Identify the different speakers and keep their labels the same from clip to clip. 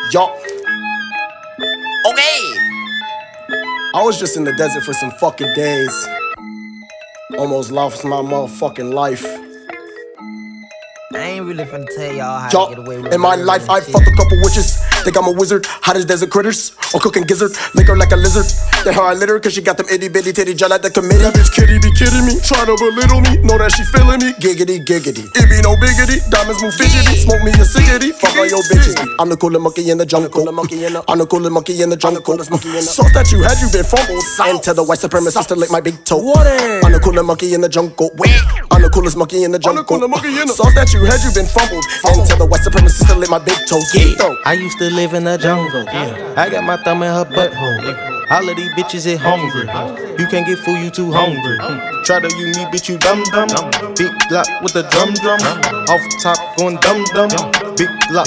Speaker 1: Yo,
Speaker 2: Okay.
Speaker 1: I was just in the desert for some fucking days. Almost lost my motherfucking life.
Speaker 2: I ain't really finna tell y'all how to get away with
Speaker 1: In my
Speaker 2: murder
Speaker 1: life,
Speaker 2: and
Speaker 1: I
Speaker 2: shit.
Speaker 1: fucked a couple witches. Think I'm a wizard, hot as desert critters. Or cooking gizzard, liquor like a lizard. Then her I litter, cause she got them itty bitty titty jet at the committee. That bitch kitty be kidding me, try to belittle me. Know that she feeling me, giggity giggity. It be no biggity, diamonds move fidgety. Smoke me a ciggity, fuck all your bitches. I'm the coolest monkey in the jungle. I'm the coolest monkey in the jungle. Sauce that you had, you been fumbled. And tell the white supremacist to lick my big toe. I'm the coolest monkey in the jungle. I'm the coolest monkey in the jungle. Sauce that you had, you been fumbled. And tell the white supremacist to lick my big toe.
Speaker 3: I used to live in the jungle. I got my thumb in her butthole. All of these bitches is hungry. You can't get food, you too hungry. Try to you me, bitch, you dumb. Big Glock with the drum. Off top going dumb. Big Glock,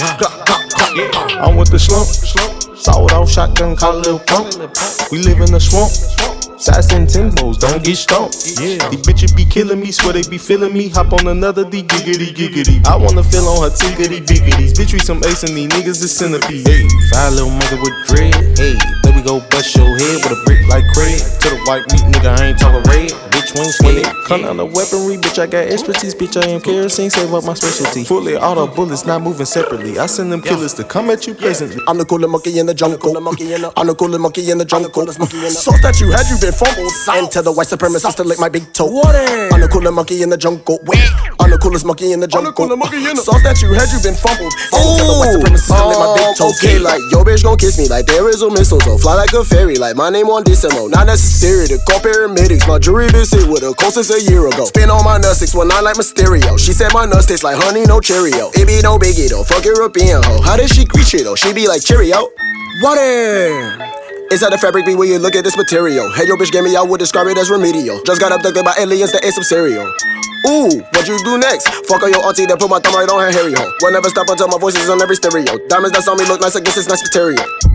Speaker 3: clap. I'm with the slump. Sawed off shotgun, call a little pump. We live in the swamp. Shots and Timbos, don't get stumped. These bitches be killing me, swear they be feeling me. Hop on another D giggity. I wanna feel on her tiggity biggities. Bitch, we some ace and these niggas is centipede. Hey, fine little mother with dread. Hey, baby go bust your head with a brick like Craig. To the white meat nigga, I ain't talking red. Bitch, we ain't sweaty. Come down the weaponry, bitch, I got expertise. Bitch, I am kerosene, save up my specialty. Fully auto bullets, not moving separately. I send them killers to come at you pleasantly.
Speaker 1: I'm the coolest monkey in the jungle. I'm the coolest monkey in the jungle. Sauce that you had, you been fumbled. And tell the white supremacist to lick my big toe. I'm the coolest monkey in the jungle. I'm the coolest monkey in the jungle. Sauce that you had, you been fumbled. And tell the white supremacist to lick my big toe.
Speaker 4: Okay, like yo bitch gon' kiss me like there is a mistletoe. Fly like a fairy, like my name on Decimo. Not necessary to call paramedics. My jury been sit with a cold since a year ago. Spin on my nuts 619 like Mysterio. She said my nuts taste like honey, no Cheerio. It be no biggie though, fuck European hoe. How does she greet you though? She be like Cheerio. Water. Is that the fabric be when you look at this material? Hey, yo, bitch gave me, I would describe it as remedial. Just got abducted by aliens to eat some cereal. Ooh, what you do next? Fuck on your auntie that put my thumb right on her hairy hole. Will never stop until my voice is on every stereo. Diamonds that's on me look nice against this nice material.